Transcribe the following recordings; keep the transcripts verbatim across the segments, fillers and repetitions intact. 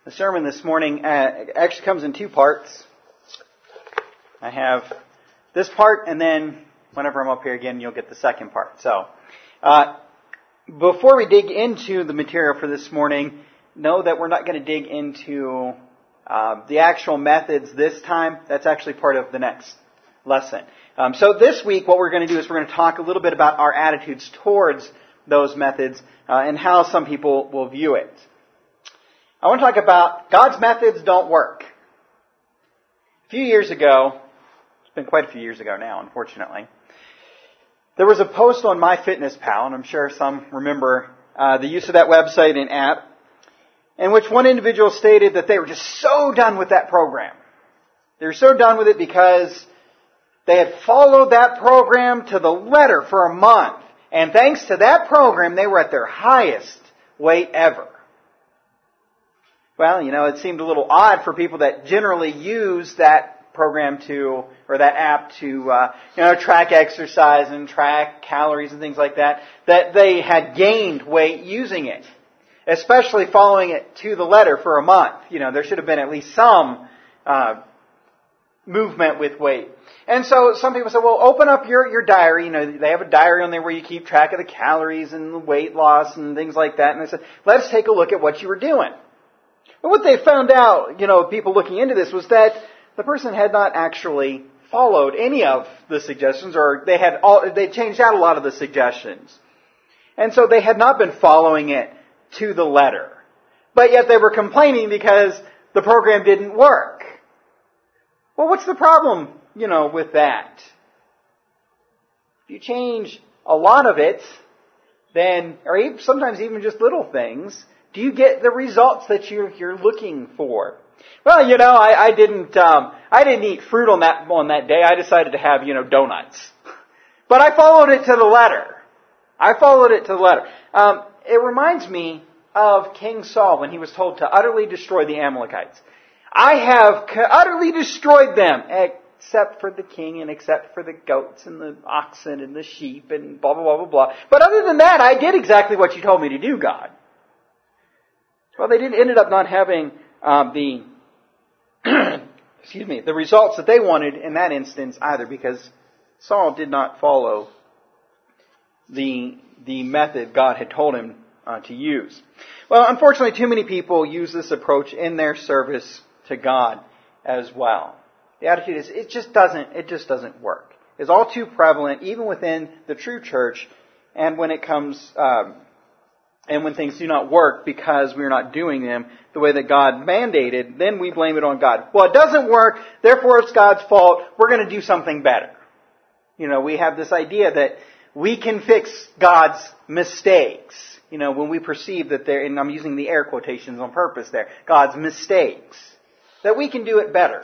The sermon this morning uh, actually comes in two parts. I have this part, and then whenever I'm up here again, you'll get the second part. So, uh, before we dig into the material for this morning, know that we're not going to dig into uh, the actual methods this time. That's actually part of the next lesson. Um, so this week, what we're going to do is we're going to talk a little bit about our attitudes towards those methods uh, and how some people will view it. I want to talk about God's methods don't work. A few years ago, it's been quite a few years ago now, unfortunately, there was a post on MyFitnessPal, and I'm sure some remember uh, the use of that website and app, in which one individual stated that they were just so done with that program. They were so done with it because they had followed that program to the letter for a month, and thanks to that program, they were at their highest weight ever. Well, you know, it seemed a little odd for people that generally use that program to, or that app to, uh, you know, track exercise and track calories and things like that, that they had gained weight using it, especially following it to the letter for a month. You know, there should have been at least some uh, movement with weight. And so some people say, well, open up your, your diary. You know, they have a diary on there where you keep track of the calories and the weight loss and things like that. And they said, let's take a look at what you were doing. And what they found out, you know, people looking into this, was that the person had not actually followed any of the suggestions, or they had all, they changed out a lot of the suggestions. And so they had not been following it to the letter. But yet they were complaining because the program didn't work. Well, what's the problem, you know, with that? If you change a lot of it, then, or even, sometimes even just little things, do you get the results that you're, you're looking for? Well, you know, I, I didn't, um, I didn't eat fruit on that, on that day. I decided to have, you know, donuts. But I followed it to the letter. I followed it to the letter. Um, it reminds me of King Saul when he was told to utterly destroy the Amalekites. I have utterly destroyed them, except for the king and except for the goats and the oxen and the sheep and blah, blah, blah, blah, blah. But other than that, I did exactly what you told me to do, God. Well, they didn't ended up not having um, the excuse me the results that they wanted in that instance either, because Saul did not follow the the method God had told him uh, to use. Well, unfortunately, too many people use this approach in their service to God as well. The attitude is it just doesn't it just doesn't work. It's all too prevalent, even within the true church, and when it comes. Um, And when things do not work because we're not doing them the way that God mandated, then we blame it on God. Well, it doesn't work, therefore it's God's fault. We're going to do something better. You know, we have this idea that we can fix God's mistakes. You know, when we perceive that they're, and I'm using the air quotations on purpose there, God's mistakes, that we can do it better.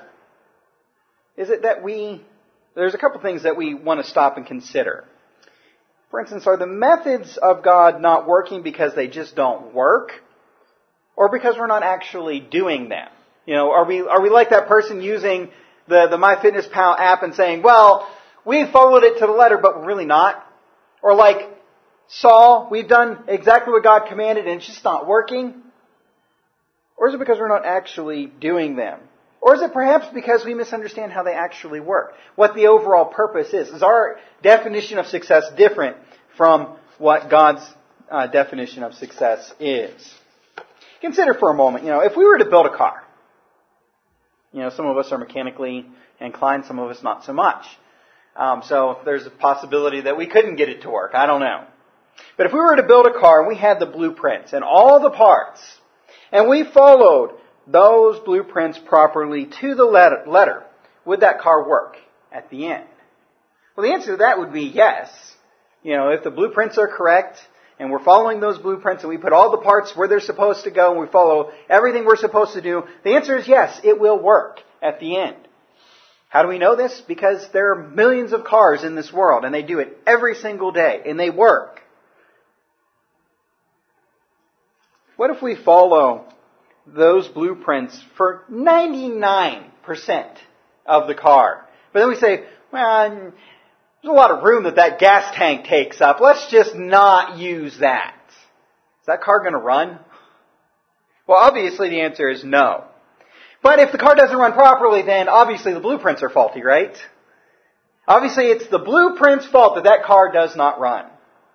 Is it that we, there's a couple things that we want to stop and consider. For instance, are the methods of God not working because they just don't work, or because we're not actually doing them? You know, are we are we like that person using the, the MyFitnessPal app and saying, well, we followed it to the letter, but we're really not? Or like Saul, we've done exactly what God commanded and it's just not working? Or is it because we're not actually doing them? Or is it perhaps because we misunderstand how they actually work? What the overall purpose is? Is our definition of success different from what God's uh, definition of success is? Consider for a moment, you know, if we were to build a car. You know, some of us are mechanically inclined, some of us not so much. Um, so there's a possibility that we couldn't get it to work. I don't know. But if we were to build a car and we had the blueprints and all the parts, and we followed those blueprints properly to the letter, letter, would that car work at the end? Well, the answer to that would be yes. You know, if the blueprints are correct and we're following those blueprints and we put all the parts where they're supposed to go and we follow everything we're supposed to do, the answer is yes, it will work at the end. How do we know this? Because there are millions of cars in this world and they do it every single day and they work. What if we follow those blueprints for ninety-nine percent of the car? But then we say, well, there's a lot of room that that gas tank takes up. Let's just not use that. Is that car going to run? Well, obviously the answer is no. But if the car doesn't run properly, then obviously the blueprints are faulty, right? Obviously it's the blueprint's fault that that car does not run.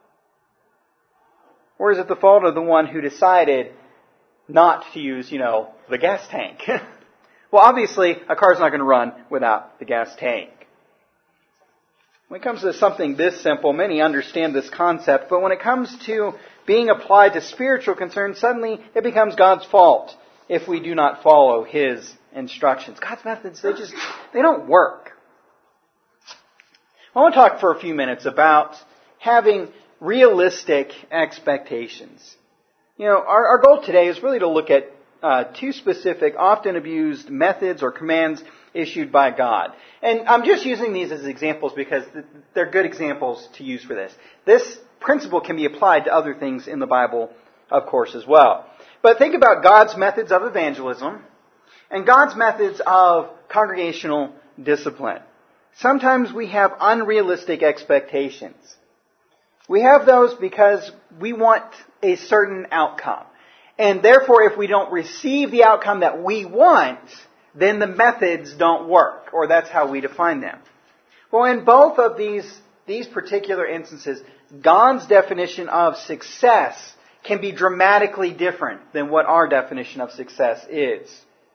Or is it the fault of the one who decided not to use, you know, the gas tank? Well, obviously a car's not going to run without the gas tank. When it comes to something this simple, many understand this concept, but when it comes to being applied to spiritual concerns, suddenly it becomes God's fault if we do not follow His instructions. God's methods, they just, they don't work. I want to talk for a few minutes about having realistic expectations. You know, our, our goal today is really to look at uh, two specific, often abused methods or commands issued by God. And I'm just using these as examples because they're good examples to use for this. This principle can be applied to other things in the Bible, of course, as well. But think about God's methods of evangelism and God's methods of congregational discipline. Sometimes we have unrealistic expectations. We have those because we want a certain outcome. And therefore, if we don't receive the outcome that we want, then the methods don't work, or that's how we define them. Well, in both of these, these particular instances, God's definition of success can be dramatically different than what our definition of success is.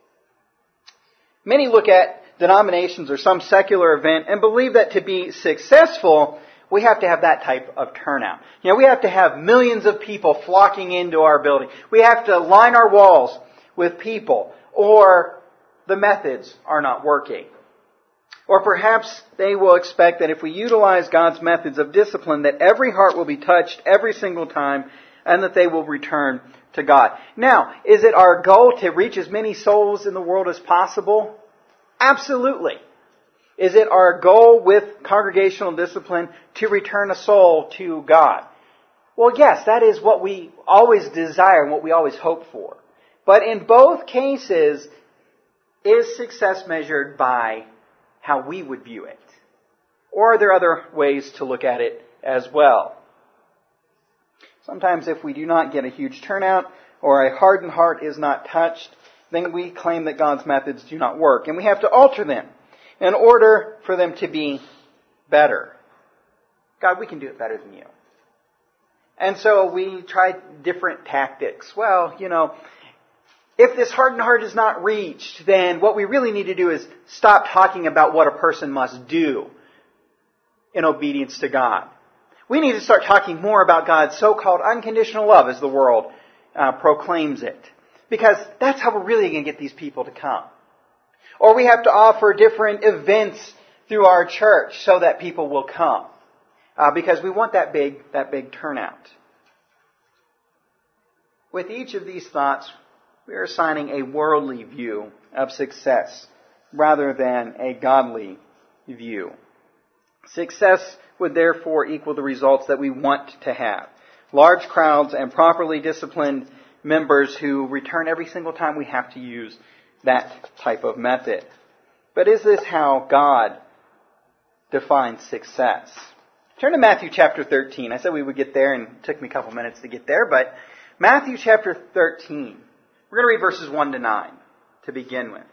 Many look at denominations or some secular event and believe that to be successful, we have to have that type of turnout. You know, we have to have millions of people flocking into our building. We have to line our walls with people, or the methods are not working. Or perhaps they will expect that if we utilize God's methods of discipline, that every heart will be touched every single time and that they will return to God. Now, is it our goal to reach as many souls in the world as possible? Absolutely. Is it our goal with congregational discipline to return a soul to God? Well, yes, that is what we always desire and what we always hope for. But in both cases, is success measured by how we would view it? Or are there other ways to look at it as well? Sometimes if we do not get a huge turnout or a hardened heart is not touched, then we claim that God's methods do not work. And we have to alter them in order for them to be better. God, we can do it better than you. And so we try different tactics. Well, you know, if this hardened heart is not reached, then what we really need to do is stop talking about what a person must do in obedience to God. We need to start talking more about God's so-called unconditional love as the world uh, proclaims it. Because that's how we're really going to get these people to come. Or we have to offer different events through our church so that people will come. Uh, because we want that big, that big turnout. With each of these thoughts, we are assigning a worldly view of success rather than a godly view. Success would therefore equal the results that we want to have. Large crowds and properly disciplined members who return every single time we have to use that type of method. But is this how God defines success? Turn to Matthew chapter thirteen. I said we would get there, and it took me a couple minutes to get there, but Matthew chapter thirteen. We're going to read verses one to nine to begin with.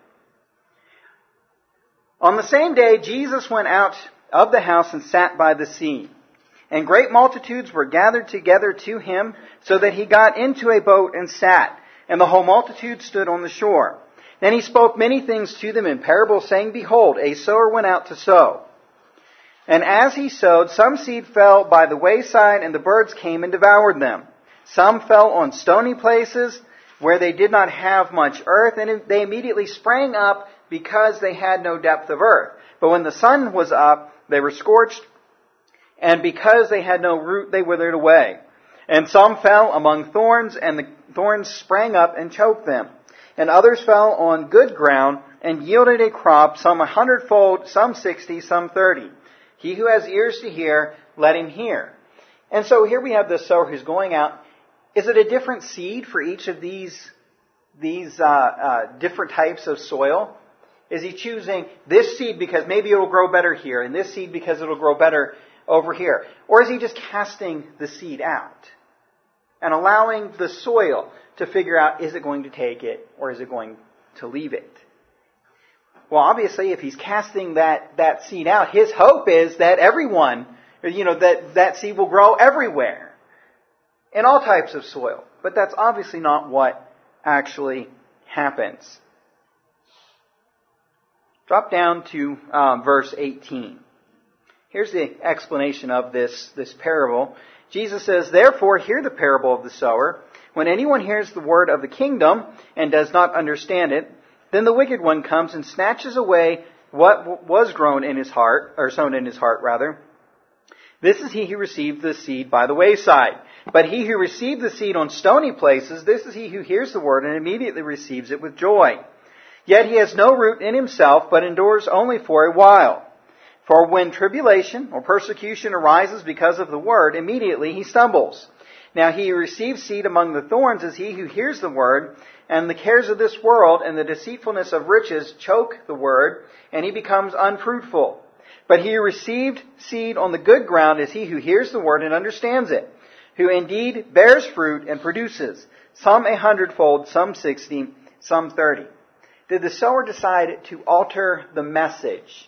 On the same day, Jesus went out of the house and sat by the sea. And great multitudes were gathered together to him, so that he got into a boat and sat, and the whole multitude stood on the shore. Then he spoke many things to them in parables, saying, Behold, a sower went out to sow. And as he sowed, some seed fell by the wayside, and the birds came and devoured them. Some fell on stony places, where they did not have much earth, and they immediately sprang up because they had no depth of earth. But when the sun was up, they were scorched, and because they had no root, they withered away. And some fell among thorns, and the thorns sprang up and choked them. And others fell on good ground, and yielded a crop, some a hundredfold, some sixty, some thirty. He who has ears to hear, let him hear. And so here we have the sower who's going out. Is it a different seed for each of these, these uh, uh, different types of soil? Is he choosing this seed because maybe it'll grow better here, and this seed because it'll grow better over here? Or is he just casting the seed out and allowing the soil to figure out, is it going to take it or is it going to leave it? Well, obviously, if he's casting that, that seed out, his hope is that everyone, you know, that that seed will grow everywhere in all types of soil. But that's obviously not what actually happens. Drop down to um, verse eighteen. Here's the explanation of this, this parable. Jesus says, "Therefore, hear the parable of the sower. When anyone hears the word of the kingdom and does not understand it, then the wicked one comes and snatches away what was grown in his heart, or sown in his heart, rather. This is he who received the seed by the wayside. But he who received the seed on stony places, this is he who hears the word and immediately receives it with joy. Yet he has no root in himself, but endures only for a while. For when tribulation or persecution arises because of the word, immediately he stumbles. Now he who receives seed among the thorns is he who hears the word, and the cares of this world and the deceitfulness of riches choke the word, and he becomes unfruitful. But he who received seed on the good ground is he who hears the word and understands it, who indeed bears fruit and produces, some a hundredfold, some sixty, some thirty. Did the sower decide to alter the message,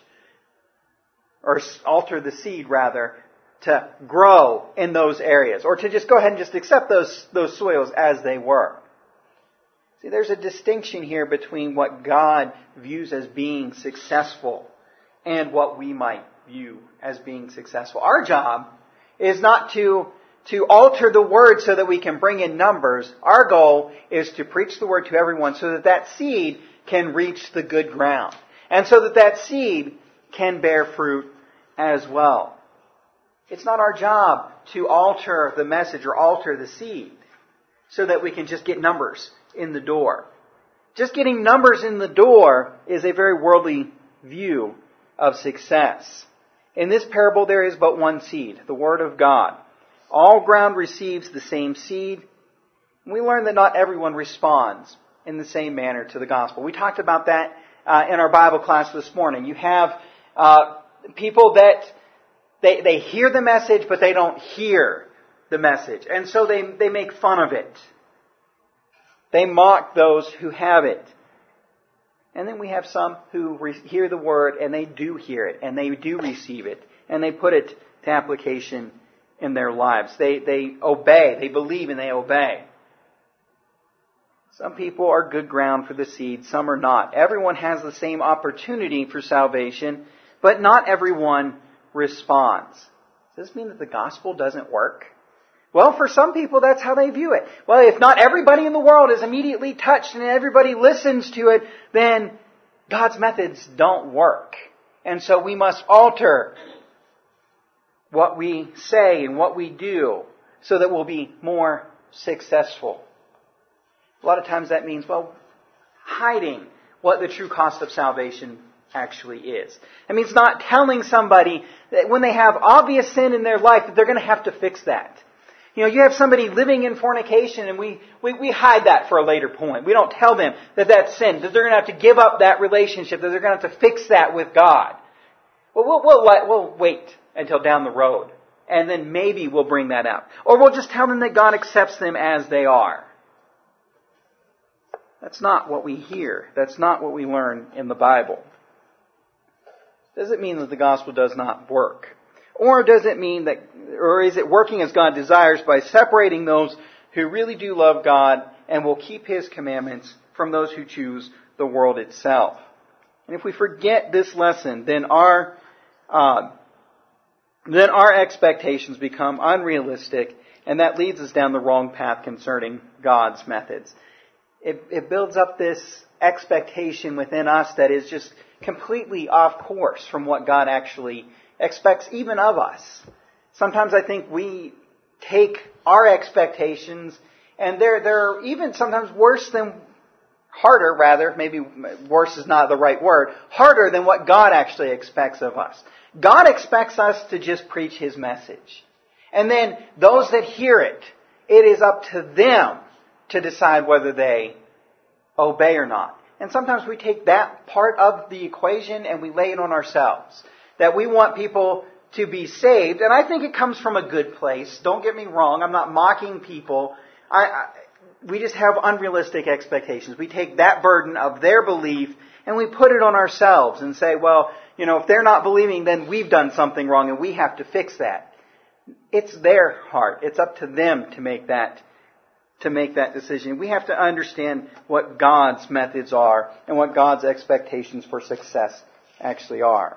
or alter the seed rather, to grow in those areas, or to just go ahead and just accept those, those soils as they were? See, there's a distinction here between what God views as being successful and what we might view as being successful. Our job is not to, to alter the word so that we can bring in numbers. Our goal is to preach the word to everyone so that that seed can reach the good ground, and so that that seed can bear fruit as well. It's not our job to alter the message or alter the seed so that we can just get numbers in the door. Just getting numbers in the door is a very worldly view of success. In this parable, there is but one seed, the Word of God. All ground receives the same seed. We learn that not everyone responds in the same manner to the gospel. We talked about that uh, in our Bible class this morning. You have uh, people that they, they hear the message, but they don't hear the message. And so they, they make fun of it. They mock those who have it. And then we have some who re- hear the word and they do hear it and they do receive it and they put it to application in their lives. They, they obey. They believe and they obey. Some people are good ground for the seed. Some are not. Everyone has the same opportunity for salvation, but not everyone responds. Does this mean that the gospel doesn't work? Well, for some people, that's how they view it. Well, if not everybody in the world is immediately touched and everybody listens to it, then God's methods don't work. And so we must alter what we say and what we do so that we'll be more successful. A lot of times that means, well, hiding what the true cost of salvation actually is. It means not telling somebody that when they have obvious sin in their life that they're going to have to fix that. You know, you have somebody living in fornication and we, we, we hide that for a later point. We don't tell them that that's sin, that they're going to have to give up that relationship, that they're going to have to fix that with God. Well, we'll, we'll, we'll wait until down the road and then maybe we'll bring that up. Or we'll just tell them that God accepts them as they are. That's not what we hear. That's not what we learn in the Bible. Does it mean that the gospel does not work? Or does it mean that, or is it working as God desires by separating those who really do love God and will keep His commandments from those who choose the world itself? And if we forget this lesson, then our uh, then our expectations become unrealistic, and that leads us down the wrong path concerning God's methods. It, it builds up this expectation within us that is just completely off course from what God actually expects even of us. Sometimes I think we take our expectations and they're, they're even sometimes worse than, harder rather, maybe worse is not the right word, harder than what God actually expects of us. God expects us to just preach His message. And then those that hear it, it is up to them to decide whether they obey or not. And sometimes we take that part of the equation and we lay it on ourselves. That we want people to be saved. And I think it comes from a good place. Don't get me wrong. I'm not mocking people. I, I, we just have unrealistic expectations. We take that burden of their belief and we put it on ourselves and say, well, you know, if they're not believing, then we've done something wrong and we have to fix that. It's their heart. It's up to them to make that to make that decision. We have to understand what God's methods are and what God's expectations for success actually are.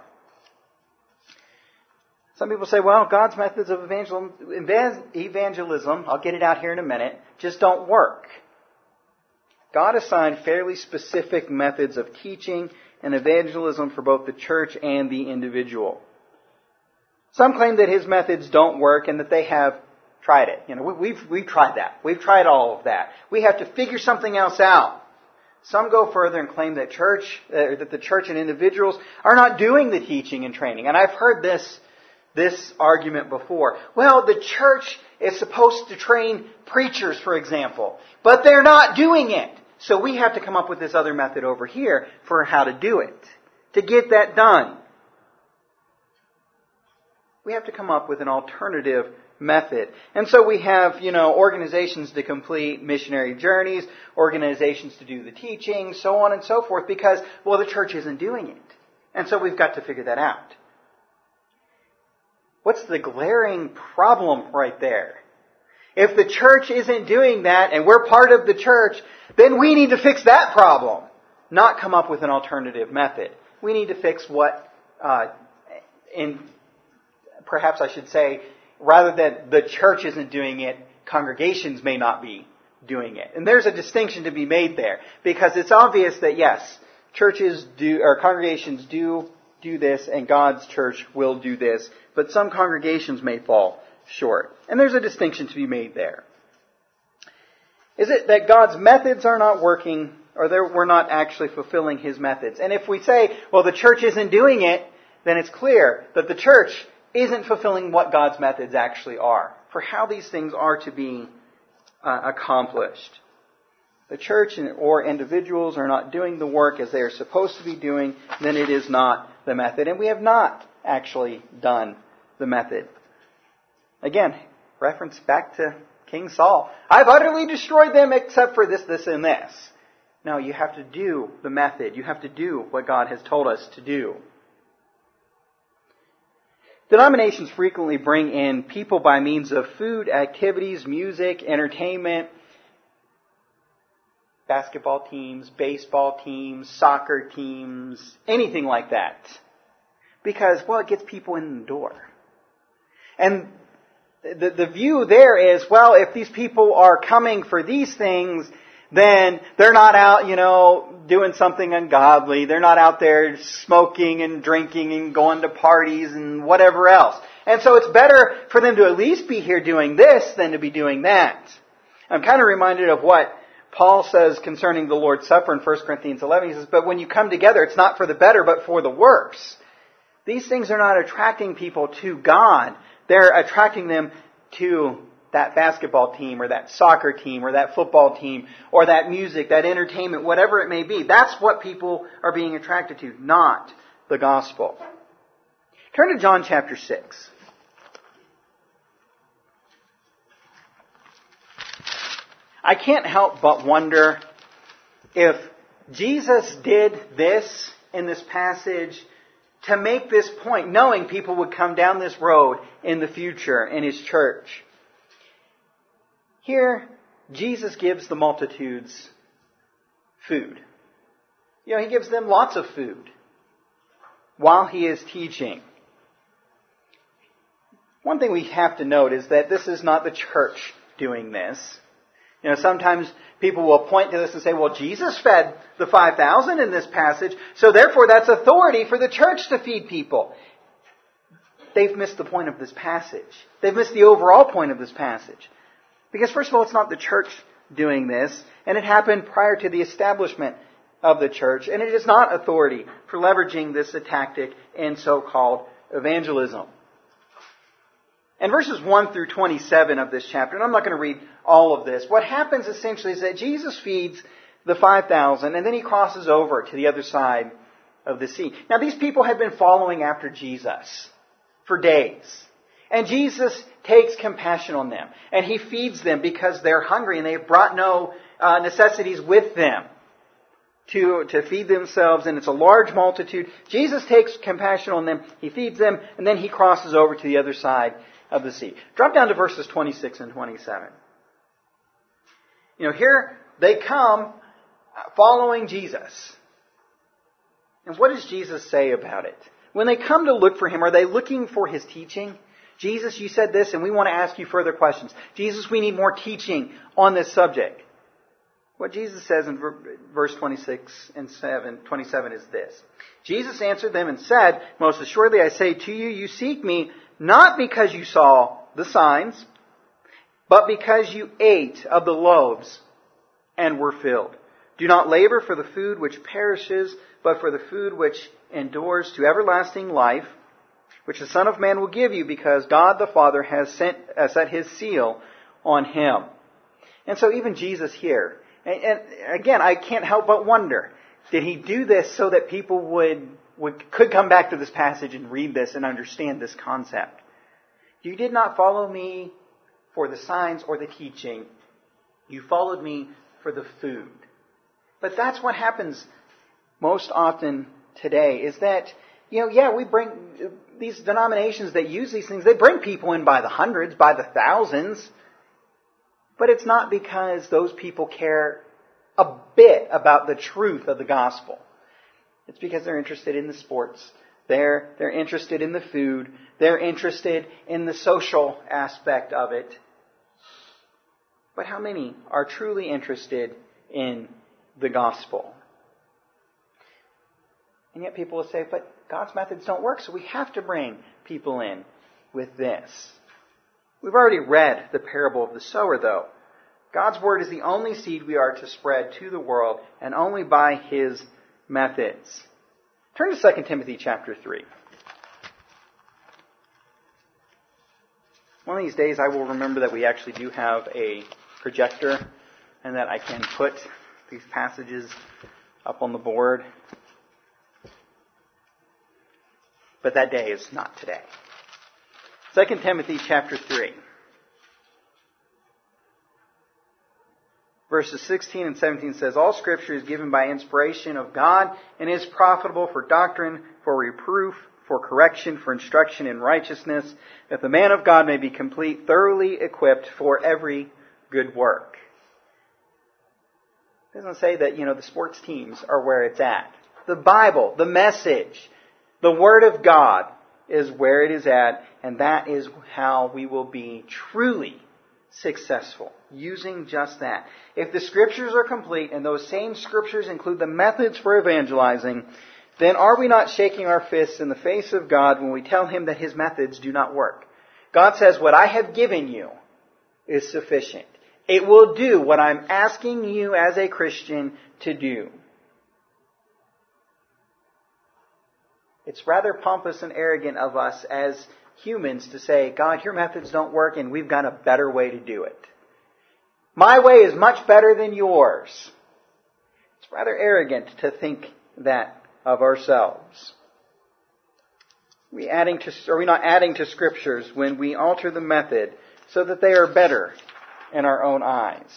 Some people say, well, God's methods of evangelism, I'll get it out here in a minute, just don't work. God assigned fairly specific methods of teaching and evangelism for both the church and the individual. Some claim that His methods don't work and that they have tried it. You know, we've, we've tried that. We've tried all of that. We have to figure something else out. Some go further and claim that church, uh, that the church and individuals are not doing the teaching and training. And I've heard this, this argument before. Well, the church is supposed to train preachers, for example, but they're not doing it. So we have to come up with this other method over here for how to do it, to get that done. We have to come up with an alternative method. And so we have, you know, organizations to complete missionary journeys, organizations to do the teaching, so on and so forth, because, well, the church isn't doing it. And so we've got to figure that out. What's the glaring problem right there? If the church isn't doing that and we're part of the church, then we need to fix that problem, not come up with an alternative method. We need to fix what, uh, in perhaps I should say, rather than the church isn't doing it, congregations may not be doing it. And there's a distinction to be made there, because it's obvious that yes, churches do, or congregations do do this, and God's church will do this, but some congregations may fall short. And there's a distinction to be made there. Is it that God's methods are not working, or we're not actually fulfilling His methods? And if we say, well, the church isn't doing it, then it's clear that the church isn't fulfilling what God's methods actually are, for how these things are to be uh, accomplished. The church or individuals are not doing the work as they are supposed to be doing, then it is not the method. And we have not actually done the method. Again, reference back to King Saul. I've utterly destroyed them except for this, this, and this. No, you have to do the method. You have to do what God has told us to do. Denominations frequently bring in people by means of food, activities, music, entertainment, basketball teams, baseball teams, soccer teams, anything like that. Because, well, it gets people in the door. And the, the view there is, well, if these people are coming for these things, then they're not out, you know, doing something ungodly. They're not out there smoking and drinking and going to parties and whatever else. And so it's better for them to at least be here doing this than to be doing that. I'm kind of reminded of what Paul says concerning the Lord's Supper in First Corinthians eleven. He says, but when you come together, it's not for the better, but for the worse. These things are not attracting people to God. They're attracting them to that basketball team or that soccer team or that football team or that music, that entertainment, whatever it may be. That's what people are being attracted to, not the gospel. Turn to John chapter six. I can't help but wonder if Jesus did this in this passage to make this point, knowing people would come down this road in the future in His church. Here, Jesus gives the multitudes food. You know, He gives them lots of food while He is teaching. One thing we have to note is that this is not the church doing this. You know, sometimes people will point to this and say, well, Jesus fed the five thousand in this passage, so therefore that's authority for the church to feed people. They've missed the point of this passage. They've missed the overall point of this passage. Because first of all, it's not the church doing this, and it happened prior to the establishment of the church, and it is not authority for leveraging this tactic in so-called evangelism. In verses one through twenty-seven of this chapter, and I'm not going to read all of this, what happens essentially is that Jesus feeds the five thousand, and then He crosses over to the other side of the sea. Now, these people had been following after Jesus for days. And Jesus takes compassion on them. And He feeds them because they're hungry and they've brought no uh, necessities with them to, to feed themselves. And it's a large multitude. Jesus takes compassion on them. He feeds them. And then He crosses over to the other side of the sea. Drop down to verses twenty-six and twenty-seven. You know, here they come following Jesus. And what does Jesus say about it? When they come to look for Him, are they looking for His teaching? Jesus, you said this, and we want to ask you further questions. Jesus, we need more teaching on this subject. What Jesus says in verse twenty-six and twenty-seven is this. Jesus answered them and said, "Most assuredly I say to you, you seek me not because you saw the signs, but because you ate of the loaves and were filled. Do not labor for the food which perishes, but for the food which endures to everlasting life, which the Son of Man will give you, because God the Father has sent, uh, set His seal on Him." And so even Jesus here, and, and again, I can't help but wonder, did He do this so that people would, would could come back to this passage and read this and understand this concept? You did not follow me for the signs or the teaching. You followed me for the food. But that's what happens most often today, is that, you know, yeah, we bring these denominations that use these things, they bring people in by the hundreds, by the thousands. But it's not because those people care a bit about the truth of the gospel. It's because they're interested in the sports. They're, they're interested in the food. They're interested in the social aspect of it. But how many are truly interested in the gospel? And yet people will say, but God's methods don't work, so we have to bring people in with this. We've already read the parable of the sower, though. God's word is the only seed we are to spread to the world, and only by His methods. Turn to Second Timothy chapter three. One of these days I will remember that we actually do have a projector and that I can put these passages up on the board. But that day is not today. Second Timothy chapter three. Verses sixteen and seventeen says, "All Scripture is given by inspiration of God and is profitable for doctrine, for reproof, for correction, for instruction in righteousness, that the man of God may be complete, thoroughly equipped for every good work." It doesn't say that, you know, the sports teams are where it's at. The Bible, the message, the Word of God is where it is at, and that is how we will be truly successful, using just that. If the Scriptures are complete, and those same Scriptures include the methods for evangelizing, then are we not shaking our fists in the face of God when we tell Him that His methods do not work? God says, what I have given you is sufficient. It will do what I'm asking you as a Christian to do. It's rather pompous and arrogant of us as humans to say, God, your methods don't work and we've got a better way to do it. My way is much better than yours. It's rather arrogant to think that of ourselves. Are we, adding to, are we not adding to Scriptures when we alter the method so that they are better in our own eyes?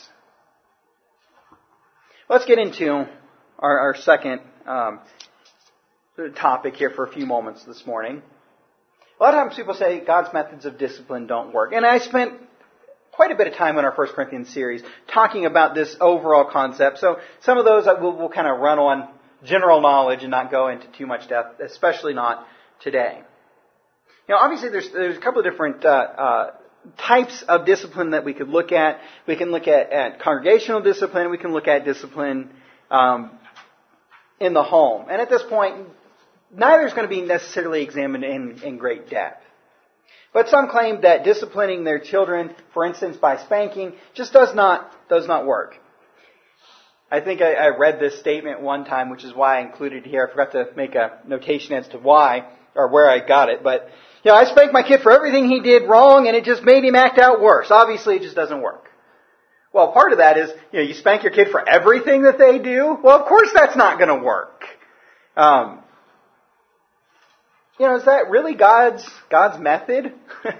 Let's get into our, our second um, topic here for a few moments this morning. A lot of times people say God's methods of discipline don't work. And I spent quite a bit of time in our First Corinthians series talking about this overall concept. So some of those we'll, we'll kind of run on general knowledge and not go into too much depth, especially not today. You know, obviously there's, there's a couple of different uh, uh, types of discipline that we could look at. We can look at, at congregational discipline. We can look at discipline um, in the home. And at this point, neither is going to be necessarily examined in, in great depth. But some claim that disciplining their children, for instance, by spanking, just does not does not work. I think I, I read this statement one time, which is why I included it here. I forgot to make a notation as to why or where I got it. But, you know, I spanked my kid for everything he did wrong, and it just made him act out worse. Obviously, it just doesn't work. Well, part of that is, you know, you spank your kid for everything that they do. Well, of course that's not going to work. Um, You know, is that really God's God's method?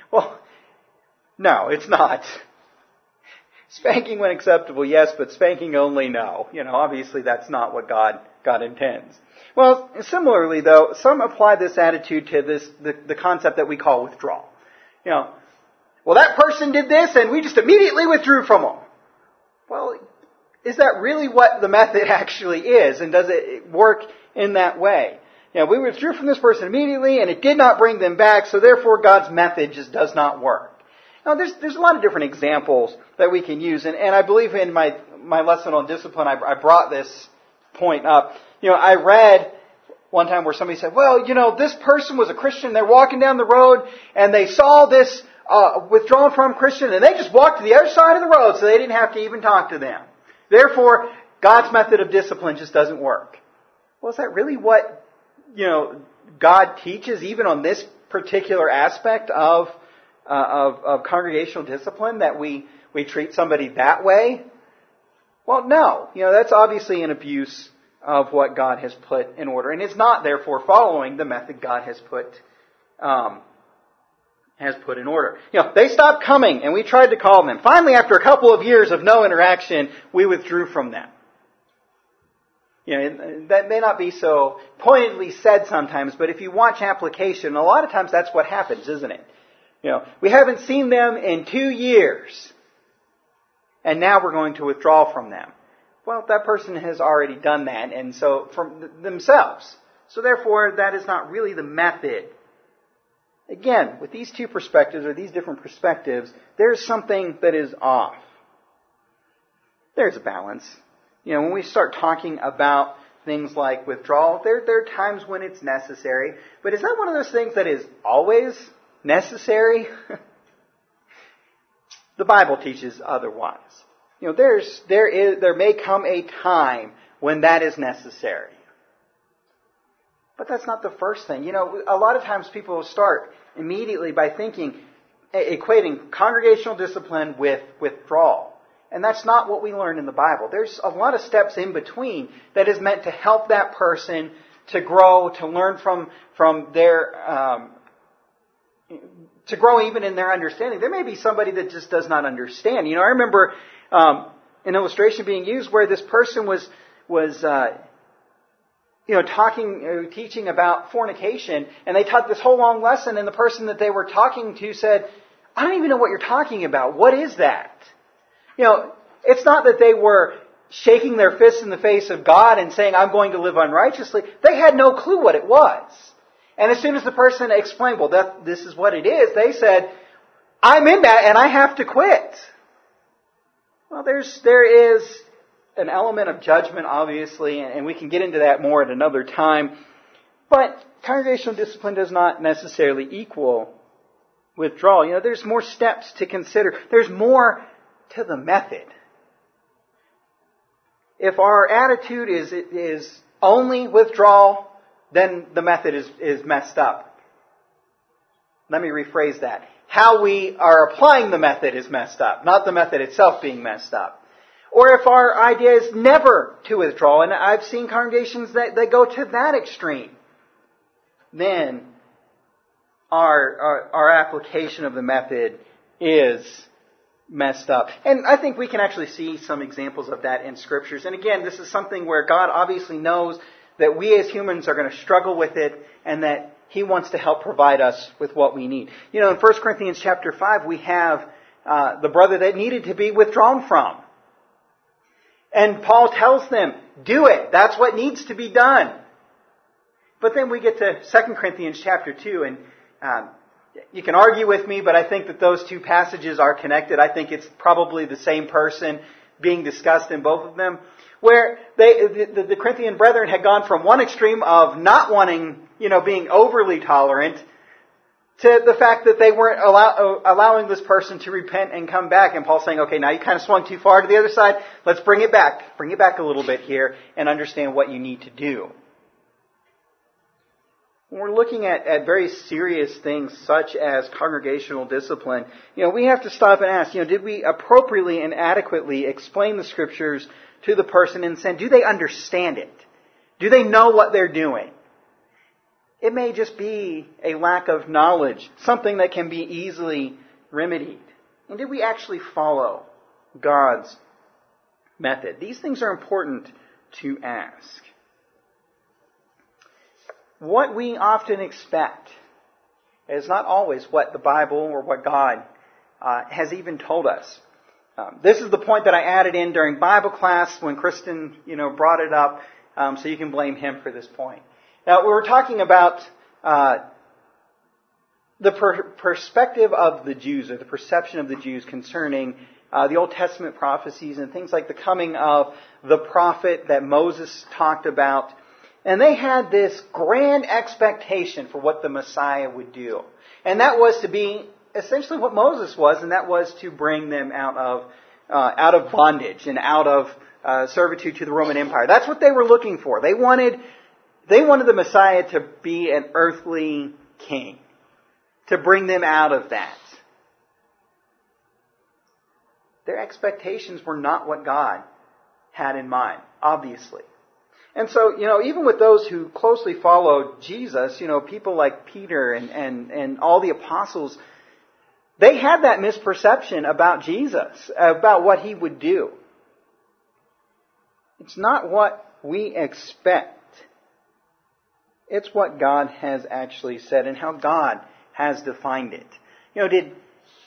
Well, no, it's not. Spanking when acceptable, yes, but spanking only, no. You know, obviously that's not what God God intends. Well, similarly though, some apply this attitude to this the, the concept that we call withdrawal. You know, well, that person did this and we just immediately withdrew from them. Well, is that really what the method actually is? And does it work in that way? You know, we withdrew from this person immediately and it did not bring them back, so therefore God's method just does not work. Now, there's there's a lot of different examples that we can use, and, and I believe in my, my lesson on discipline, I, I brought this point up. You know, I read one time where somebody said, well, you know, this person was a Christian, they're walking down the road, and they saw this uh, withdrawn from Christian, and they just walked to the other side of the road, so they didn't have to even talk to them. Therefore, God's method of discipline just doesn't work. Well, is that really what, you know, God teaches even on this particular aspect of Uh, of, of congregational discipline, that we, we treat somebody that way? Well, no. You know, that's obviously an abuse of what God has put in order. And it's not, therefore, following the method God has put, um, has put in order. You know, they stopped coming and we tried to call them. Finally, after a couple of years of no interaction, we withdrew from them. You know, that may not be so pointedly said sometimes, but if you watch application, a lot of times that's what happens, isn't it? You know, we haven't seen them in two years, and now we're going to withdraw from them. Well, that person has already done that, and so from themselves. So therefore, that is not really the method. Again, with these two perspectives, or these different perspectives, there's something that is off. There's a balance. You know, when we start talking about things like withdrawal, there, there are times when it's necessary, but is that one of those things that is always necessary? The Bible teaches otherwise. You know, there's there is there may come a time when that is necessary. But that's not the first thing. You know, a lot of times people will start immediately by thinking, equating congregational discipline with withdrawal. And that's not what we learn in the Bible. There's a lot of steps in between that is meant to help that person to grow, to learn from, from their um, to grow even in their understanding. There may be somebody that just does not understand. You know, I remember um, an illustration being used where this person was was uh, you know talking, uh, teaching about fornication, and they taught this whole long lesson, and the person that they were talking to said, "I don't even know what you're talking about. What is that?" You know, it's not that they were shaking their fists in the face of God and saying, "I'm going to live unrighteously." They had no clue what it was. And as soon as the person explained, well, that, this is what it is, they said, "I'm in that and I have to quit." Well, there's, there is an element of judgment, obviously, and, and we can get into that more at another time. But congregational discipline does not necessarily equal withdrawal. You know, there's more steps to consider. There's more to the method. If our attitude is, is only withdrawal, then the method is, is messed up. Let me rephrase that. How we are applying the method is messed up, not the method itself being messed up. Or if our idea is never to withdraw, and I've seen congregations that, that go to that extreme, then our, our, our application of the method is messed up. And I think we can actually see some examples of that in Scriptures. And again, this is something where God obviously knows that we as humans are going to struggle with it, and that He wants to help provide us with what we need. You know, in First Corinthians chapter five, we have uh, the brother that needed to be withdrawn from. And Paul tells them, do it. That's what needs to be done. But then we get to Second Corinthians chapter two, and um, you can argue with me, but I think that those two passages are connected. I think it's probably the same person being discussed in both of them, where they, the, the Corinthian brethren had gone from one extreme of not wanting, you know, being overly tolerant, to the fact that they weren't allow, allowing this person to repent and come back. And Paul's saying, okay, now you kind of swung too far to the other side. Let's bring it back. Bring it back a little bit here and understand what you need to do. When we're looking at, at very serious things such as congregational discipline, you know, we have to stop and ask, you know, did we appropriately and adequately explain the Scriptures to the person and say, do they understand it? Do they know what they're doing? It may just be a lack of knowledge, something that can be easily remedied. And did we actually follow God's method? These things are important to ask. What we often expect is not always what the Bible or what God uh, has even told us. Um, this is the point that I added in during Bible class when Kristen, you know, brought it up, um, so you can blame him for this point. Now, we were talking about uh, the per- perspective of the Jews, or the perception of the Jews concerning uh, the Old Testament prophecies and things like the coming of the prophet that Moses talked about. And they had this grand expectation for what the Messiah would do. And that was to be essentially what Moses was, and that was to bring them out of uh, out of bondage and out of uh, servitude to the Roman Empire. That's what they were looking for. They wanted they wanted the Messiah to be an earthly king, to bring them out of that. Their expectations were not what God had in mind, obviously. And so, you know, even with those who closely followed Jesus, you know, people like Peter and, and, and all the apostles, they had that misperception about Jesus, about what he would do. It's not what we expect. It's what God has actually said and how God has defined it. You know, did,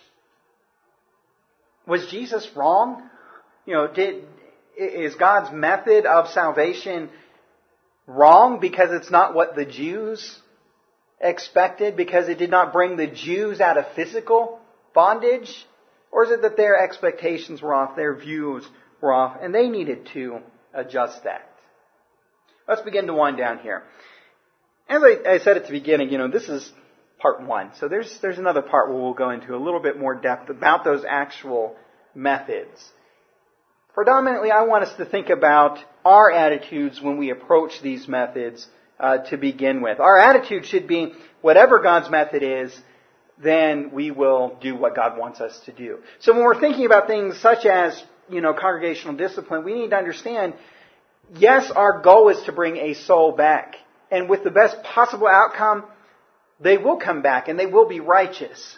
was Jesus wrong? You know, did, is God's method of salvation wrong because it's not what the Jews expected, because it did not bring the Jews out of physical bondage? Or is it that their expectations were off, their views were off, and they needed to adjust that? Let's begin to wind down here. As I, I said at the beginning, you know, this is part one. So there's there's another part where we'll go into a little bit more depth about those actual methods. Predominantly, I want us to think about our attitudes when we approach these methods uh, to begin with. Our attitude should be, whatever God's method is, then we will do what God wants us to do. So when we're thinking about things such as, you know, congregational discipline, we need to understand, yes, our goal is to bring a soul back. And with the best possible outcome, they will come back and they will be righteous.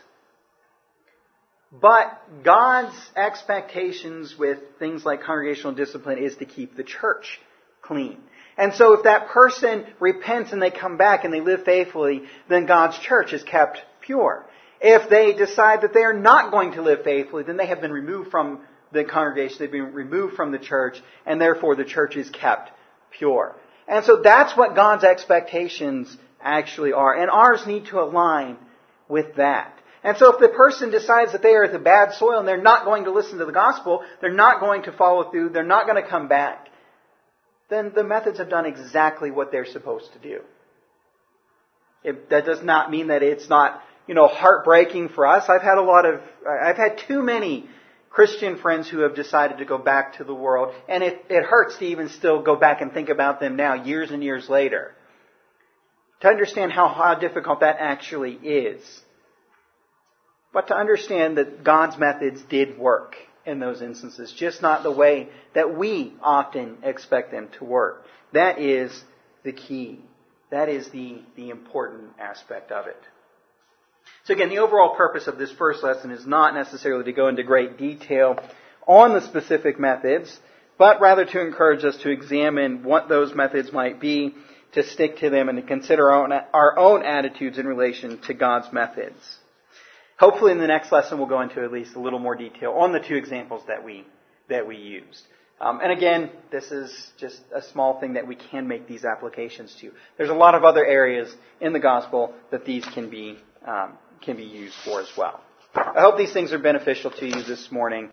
But God's expectations with things like congregational discipline is to keep the church clean. And so if that person repents and they come back and they live faithfully, then God's church is kept pure. If they decide that they are not going to live faithfully, then they have been removed from the congregation, they've been removed from the church, and therefore the church is kept pure. And so that's what God's expectations actually are. And ours need to align with that. And so if the person decides that they are the bad soil and they're not going to listen to the gospel, they're not going to follow through, they're not going to come back, then the methods have done exactly what they're supposed to do. It, that does not mean that it's not, you know, heartbreaking for us. I've had a lot of, I've had too many Christian friends who have decided to go back to the world, and it, it hurts to even still go back and think about them now, years and years later, to understand how, how difficult that actually is. But to understand that God's methods did work in those instances, just not the way that we often expect them to work. That is the key. That is the, the important aspect of it. So again, the overall purpose of this first lesson is not necessarily to go into great detail on the specific methods, but rather to encourage us to examine what those methods might be, to stick to them, and to consider our own, our own attitudes in relation to God's methods. Hopefully in the next lesson we'll go into at least a little more detail on the two examples that we that we used. Um, and again, this is just a small thing that we can make these applications to. There's a lot of other areas in the gospel that these can be um, can be used for as well. I hope these things are beneficial to you this morning.